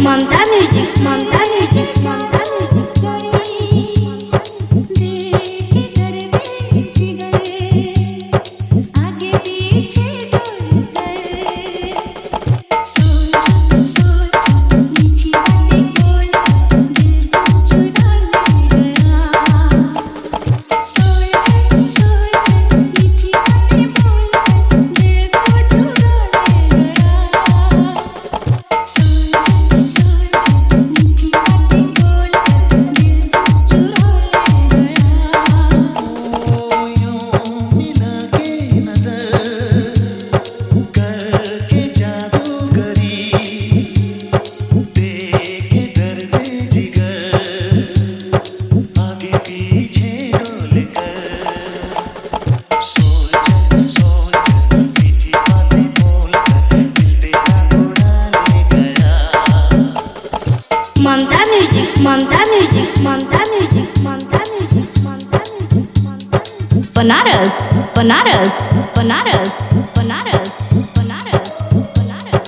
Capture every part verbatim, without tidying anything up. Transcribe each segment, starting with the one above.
Mamta music Mamta music Mamta Mamta music Mamta music Mamta music Mamta music Mamta music Banaras Banaras Banaras Banaras Banaras Banaras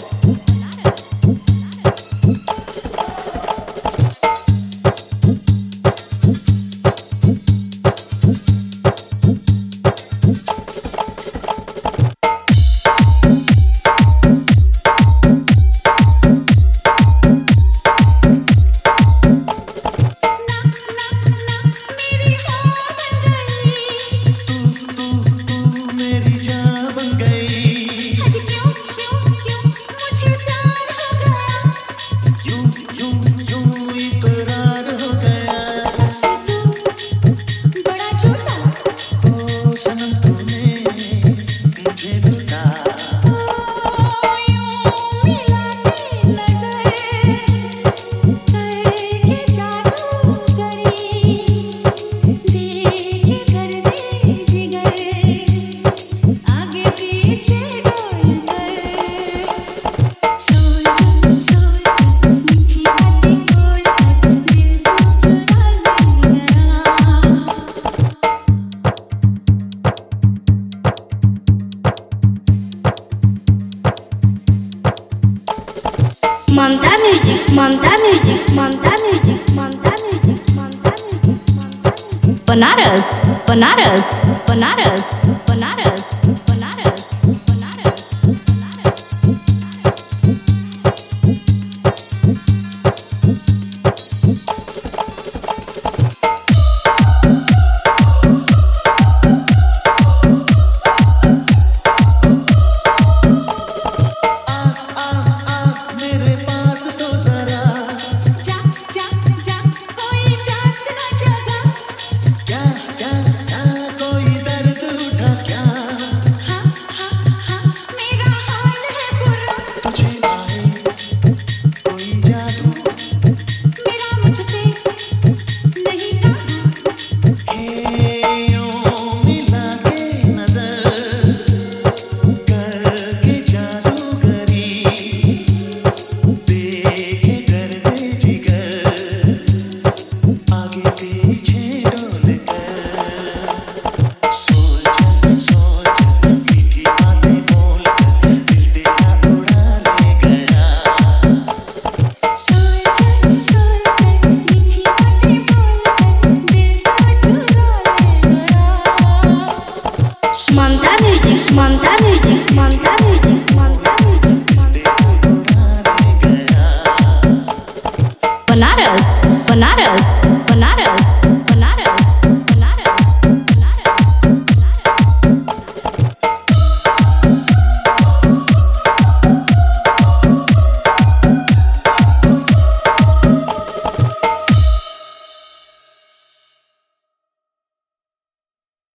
Mamta music Mamta music Mamta music Mamta music Mamta music Banaras Banaras Banaras Banaras Banaras Banaras Mamta music Mamta music Mamta music Mamta music Banaras Banaras